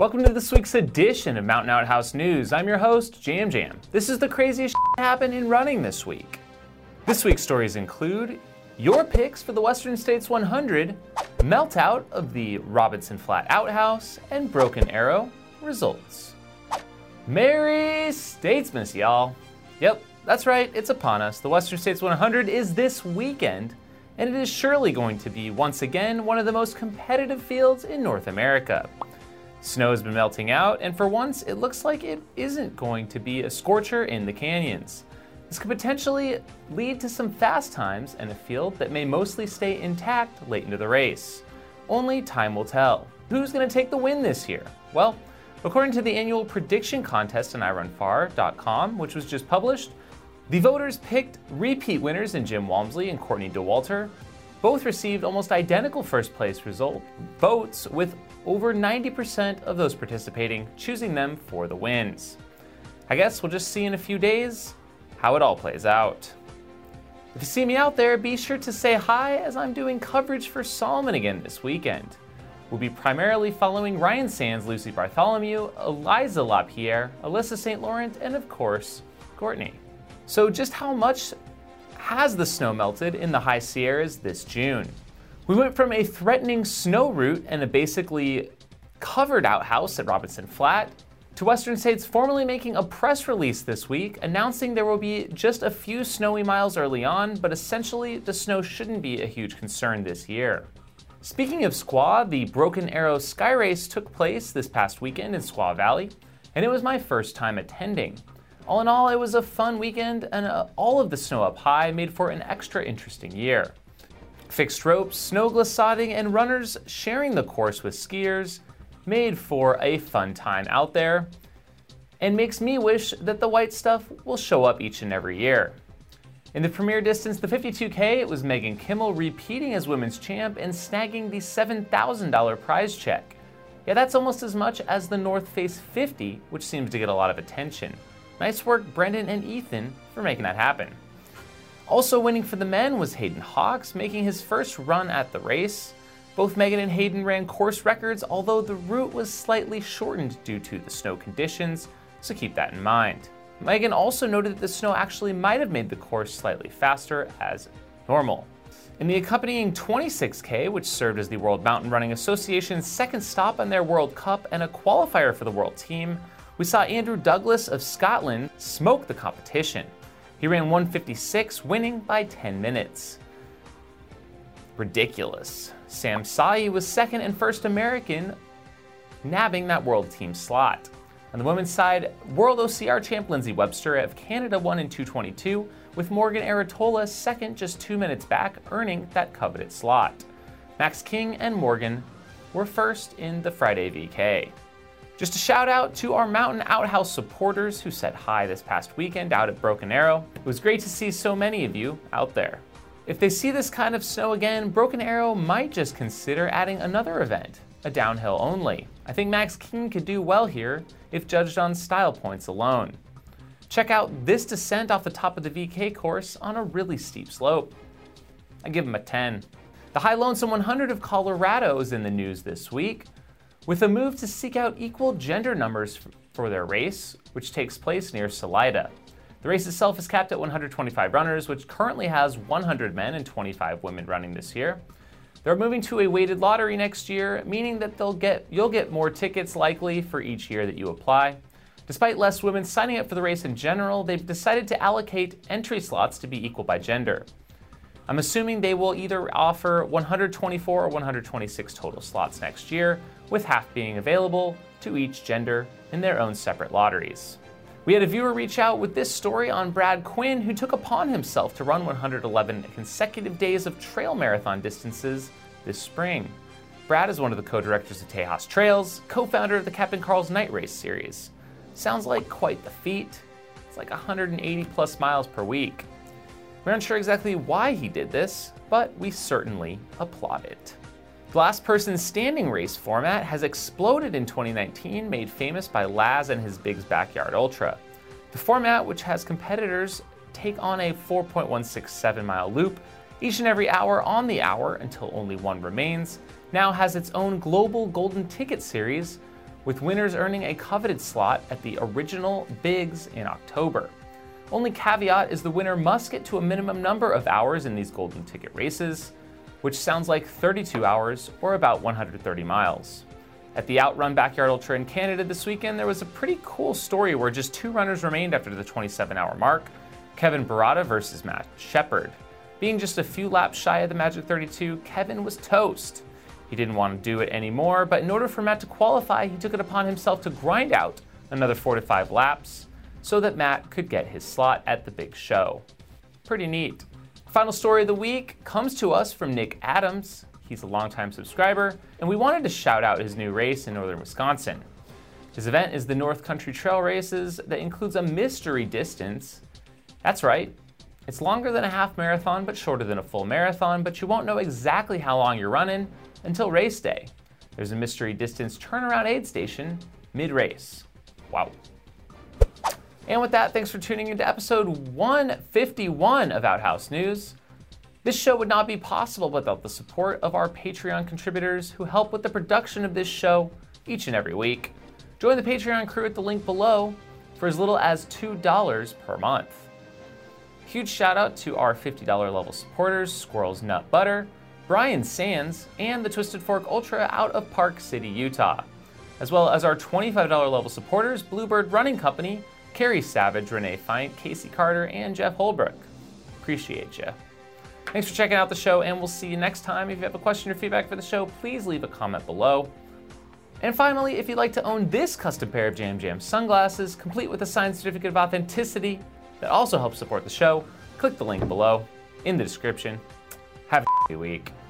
Welcome to this week's edition of Mountain Outhouse News. I'm your host, Jam Jam. This is the craziest shit happened in running this week. This week's stories include your picks for the Western States 100, meltout of the Robinson Flat Outhouse, and Broken Arrow results. Merry Statesmas, y'all. Yep, that's right, it's upon us. The Western States 100 is this weekend, and it is surely going to be, once again, one of the most competitive fields in North America. Snow has been melting out, and for once, it looks like it isn't going to be a scorcher in the canyons. This could potentially lead to some fast times and a field that may mostly stay intact late into the race. Only time will tell. Who's going to take the win this year? Well, according to the annual prediction contest on iRunFar.com, which was just published, the voters picked repeat winners in Jim Walmsley and Courtney Dauwalter. Both received almost identical first place votes, with over 90% of those participating choosing them for the wins. I guess we'll just see in a few days how it all plays out. If you see me out there, be sure to say hi, as I'm doing coverage for Salmon again this weekend. We'll be primarily following Ryan Sands, Lucy Bartholomew, Eliza LaPierre, Alyssa St. Laurent, and of course, Courtney. So just how much has the snow melted in the high Sierras this June? We went from a threatening snow route and a basically covered outhouse at Robinson Flat to Western States formally making a press release this week announcing there will be just a few snowy miles early on, but essentially the snow shouldn't be a huge concern this year. Speaking of Squaw, the Broken Arrow Sky Race took place this past weekend in Squaw Valley, and it was my first time attending. All in all, it was a fun weekend, and all of the snow up high made for an extra interesting year. Fixed ropes, snow glissading, and runners sharing the course with skiers made for a fun time out there, and makes me wish that the white stuff will show up each and every year. In the premier distance, the 52K, it was Megan Kimmel repeating as women's champ and snagging the $7,000 prize check. Yeah, that's almost as much as the North Face 50, which seems to get a lot of attention. Nice work, Brendan and Ethan, for making that happen. Also winning for the men was Hayden Hawks, making his first run at the race. Both Megan and Hayden ran course records, although the route was slightly shortened due to the snow conditions, so keep that in mind. Megan also noted that the snow actually might have made the course slightly faster as normal. In the accompanying 26K, which served as the World Mountain Running Association's second stop on their World Cup and a qualifier for the world team, we saw Andrew Douglas of Scotland smoke the competition. He ran 1:56, winning by 10 minutes. Ridiculous. Sam Sayi was second and first American, nabbing that world team slot. On the women's side, World OCR champ Lindsay Webster of Canada won in 2:22, with Morgan Aratola second, just 2 minutes back, earning that coveted slot. Max King and Morgan were first in the Friday VK. Just a shout out to our Mountain Outhouse supporters who said hi this past weekend out at Broken Arrow. It was great to see so many of you out there. If they see this kind of snow again, Broken Arrow might just consider adding another event, a downhill only. I think Max King could do well here if judged on style points alone. Check out this descent off the top of the VK course on a really steep slope. I give him a 10. The High Lonesome 100 of Colorado is in the news this week, with a move to seek out equal gender numbers for their race, which takes place near Salida. The race itself is capped at 125 runners, which currently has 100 men and 25 women running this year. They're moving to a weighted lottery next year, meaning that you'll get more tickets likely for each year that you apply. Despite less women signing up for the race in general, they've decided to allocate entry slots to be equal by gender. I'm assuming they will either offer 124 or 126 total slots next year, with half being available to each gender in their own separate lotteries. We had a viewer reach out with this story on Brad Quinn, who took upon himself to run 111 consecutive days of trail marathon distances this spring. Brad is one of the co-directors of Tejas Trails, co-founder of the Captain Carl's Night Race series. Sounds like quite the feat. It's like 180 plus miles per week. We aren't sure exactly why he did this, but we certainly applaud it. The last person standing race format has exploded in 2019, made famous by Laz and his Big's Backyard Ultra. The format, which has competitors take on a 4.167 mile loop each and every hour on the hour until only one remains, now has its own global golden ticket series with winners earning a coveted slot at the original Bigs in October. Only caveat is the winner must get to a minimum number of hours in these golden ticket races, which sounds like 32 hours or about 130 miles. At the Outrun Backyard Ultra in Canada this weekend, there was a pretty cool story where just 2 runners remained after the 27-hour mark, Kevin Barada versus Matt Shepard. Being just a few laps shy of the magic 32, Kevin was toast. He didn't want to do it anymore, but in order for Matt to qualify, he took it upon himself to grind out another 4 to 5 laps so that Matt could get his slot at the big show. Pretty neat. Final story of the week comes to us from Nick Adams. He's a longtime subscriber, and we wanted to shout out his new race in northern Wisconsin. His event is the North Country Trail Races that includes a mystery distance. That's right, it's longer than a half marathon but shorter than a full marathon, but you won't know exactly how long you're running until race day. There's a mystery distance turnaround aid station mid-race. Wow. And with that, thanks for tuning into episode 151 of Outhouse News. This show would not be possible without the support of our Patreon contributors who help with the production of this show each and every week. Join the Patreon crew at the link below for as little as $2 per month. Huge shout out to our $50 level supporters, Squirrels Nut Butter, Brian Sands, and the Twisted Fork Ultra out of Park City, Utah, as well as our $25 level supporters, Bluebird Running Company, Carrie Savage, Renee Feint, Casey Carter, and Jeff Holbrook. Appreciate you. Thanks for checking out the show, and we'll see you next time. If you have a question or feedback for the show, please leave a comment below. And finally, if you'd like to own this custom pair of Jam Jam sunglasses, complete with a signed certificate of authenticity that also helps support the show, click the link below in the description. Have a week.